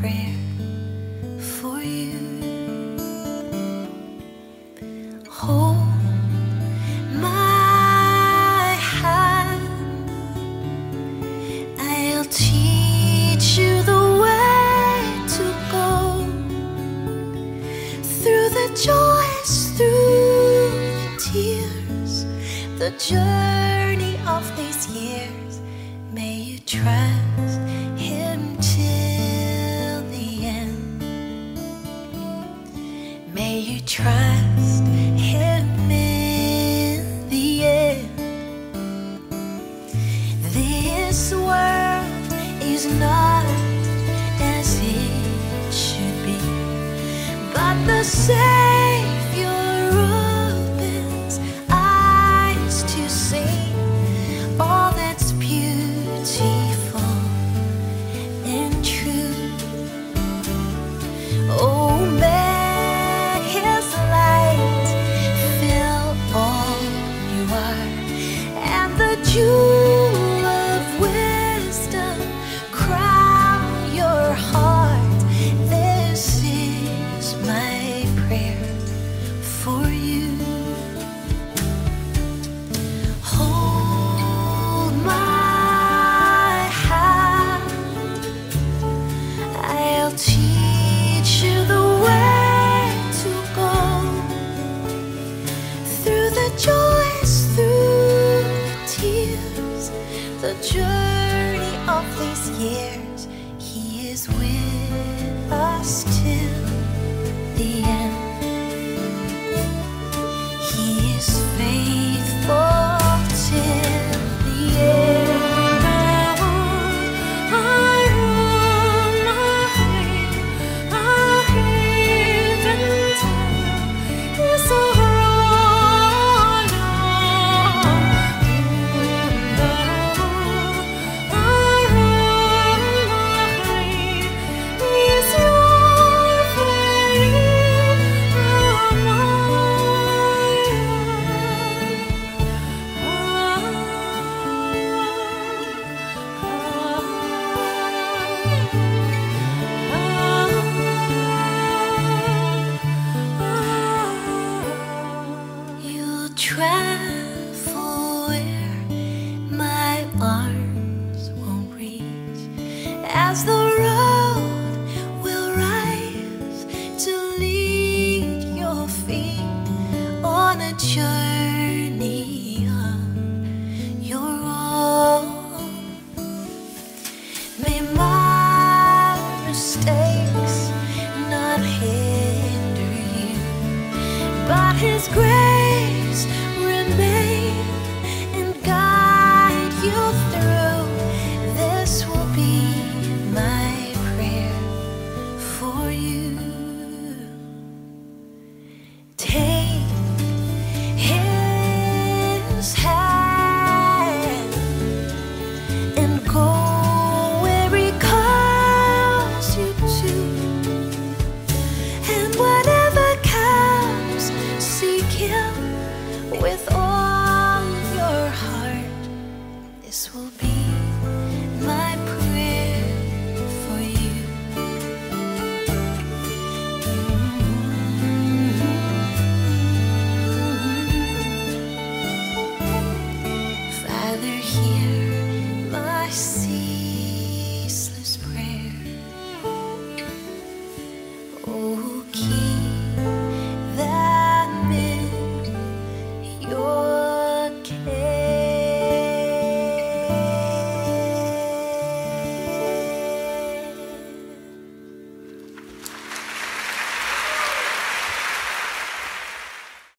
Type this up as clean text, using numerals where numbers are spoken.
prayer for you. Hold my hand, I'll teach you the way to go through the joys, through the tears, the journey of these years. May you trust Him till the end. May you trust Him in the end. This world is not as it should be, but the Savior opens eyes to see all that's beautiful and true. Oh, may His light fill all you are, and the jewel of wisdom crown your heart. This is my prayer for you. Hold my hand, I'll teach you the way to go through the joys, through the tears, the journey of these years. He is with us till the end. He is faithful till the end. Travel where my arms won't reach, as the road will rise to lead your feet on a journey of your own. May my mistakes not hinder you, but His grace remain and guide you through. This will be my prayer for you.